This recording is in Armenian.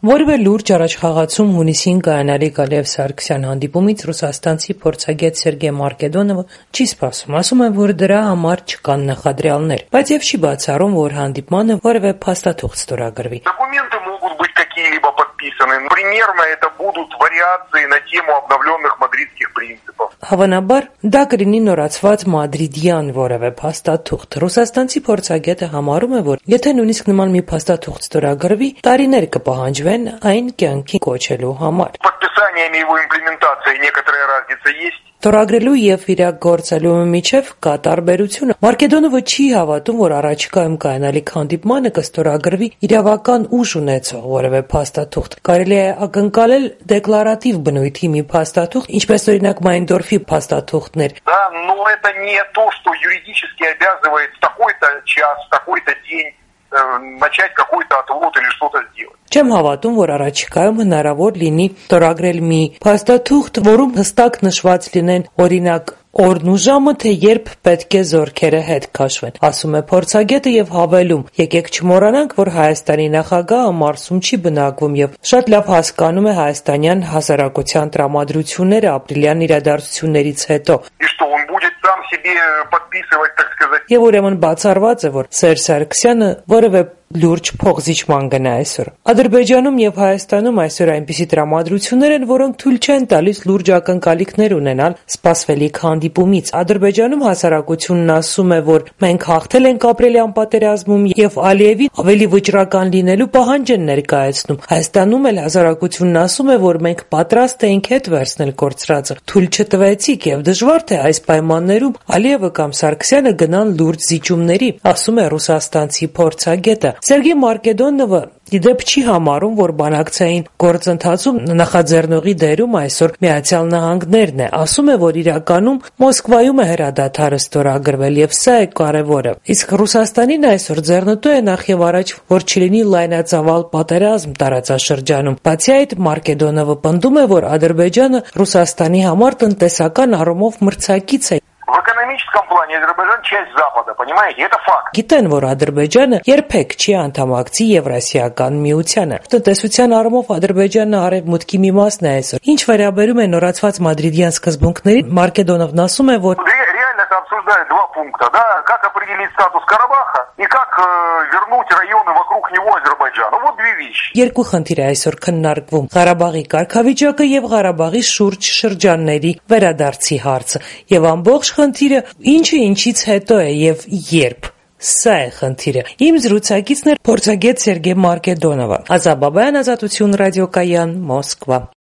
Որևէ լուրջ առաջխաղացում հունիսին կայանալիք Ալիև Սարգսյան հանդիպումից ռուսաստանցի փորձագետ Սերգեյ Մարկեդոնովը չի սպասում, ասում է, որ դրա համար չկան նախադրյալներ, բայց եւ չի բացառում, որ հանդիպմանը որևէ փաստաթուղթ ստորագրվի։ Документы могут быть какие-либо подписаны. Примерно это будут вариации на тему обновленных мадридских принципов. Հավանաբար դա կլինի նորացված մադրիդյան որևէ փաստաթուղթ։ Ռուսաստանցի փորձագետը համարում է, որ եթե նույնիսկ նման մի փաստաթուղթ ստորագրվի, տարիներ կպահանջվեն այն կյանքի կոչելու համար։ Подписаниями его имплементации некоторая разница есть. Ստորագրելու եւ իրագործելու միջև կա տարբերություն։ Մարկեդոնովը չի հավատում, որ առաջիկայում կայանալիք հանդիպմանը կստորագրվի իրավական ուժ ունեցող որևէ փաստաթուղթ։ Կարելի է ակնկալել դեկլարատիվ բնույթի մի փաստաթուղթ, ինչպես օրինակ Մայնդորֆի փաստաթուղթներ։ Да, но это не то, что юридически обязывает в такой-то час, в такой-то день начать какой-то отвод или что-то сделать. Չեմ հավատում, որ առաջիկայում հնարավոր լինի ստորագրել մի փաստաթուղթ, որում հստակ նշված լինեն օրինակ օրն ու ժամը, թե երբ պետք է զորքերը հետ քաշվեն, ասում է փորձագետը եւ հավելում. եկեք չմոռանանք, որ Հայաստանի նախագահը Մարսում չի բնակվում եւ շատ լավ հասկանում է հայաստանյան հասարակության տրամադրությունները ապրիլյան իրադարձություններից հետո։ И что, он будет сам себе подписывать, так сказать. Եվ ուրեմն բացառված է, որ Սերժ Սարգսյանը որևէ լուրջ փողզիչման գնա այսօր։ Ադրբեջանում եւ Հայաստանում այսօր այնպիսի տրամադրություններ են, որոնք թույլ չեն տալիս լուրջ ակնկալիքներ ունենալ սպասվելիք հանդիպումից։ Ադրբեջանում հասարակությունն ասում է, որ մենք հաղթել ենք ապրիլյան պատերազմում եւ Ալիևին ավելի վճռական լինելու պահանջ են ներկայացնում։ Հայաստանում էլ հասարակությունն ասում է, որ մենք պատրաստ ենք հետ վերցնել կորցրածը։ Թույլ չտվեցիք եւ դժվար թե այս պայմաններում Ալիևը կամ Սարգսյանը գնան լուրջ զիջումների, ասում է ռուսաստանցի փորձագետը։ Սերգեյ Մարկեդոնովը իդեպ չի համարում, որ բանակցային գործընթացում նախաձեռնողի դերում այսօր Միացյալ Նահանգներն է, ասում է, որ իրականում Մոսկվայում է հրադադարը ստորագրվել եւ սա է կարեւորը։ Իսկ Ռուսաստանին այսօր ձեռնտու է նախ եւ առաջ, որ չլինի лайնածավալ պատերազմ տարածաշրջանում։ Բացի այդ, Մարկեդոնովը պնդում է, որ Ադրբեջանը Ռուսաստանի համար տնտեսական առումով մրցակից է։ В экономическом плане Азербайджан часть Запада, понимаете, это факт. Գիտեն, որ Ադրբեջանը երբեք չի անդամակցի Եվրասիական միությանը։ Տնտեսության առումով Ադրբեջանը արևմուտքի մի մասն է այսօր։ Ինչ վերաբերում է նորացված մադրիդյան սկզբունքներին, Մարկեդոնովն ասում է, որ Реально это обсуждают два пункта, да, как определить статус Карабаха и как вернуть районы вокруг него Азербайджану. Вот две вещи. Երկու խնդիր է այսօր քննարկվում. Ղարաբաղի կարգավիճակը եւ Ղարաբաղի շուրջ շրջանների վերադարձի հարցը։ Եվ ամբողջ խնդիրը ինչը ինչից հետո է եւ երբ։ Սա է խնդիրը։ Իմ զրուցակիցն էր փորձագետ Սերգեյ Մարկեդոնովը։ Ազատ Բաբայան, Ազատություն ռադիոկայան, Մոսկվա։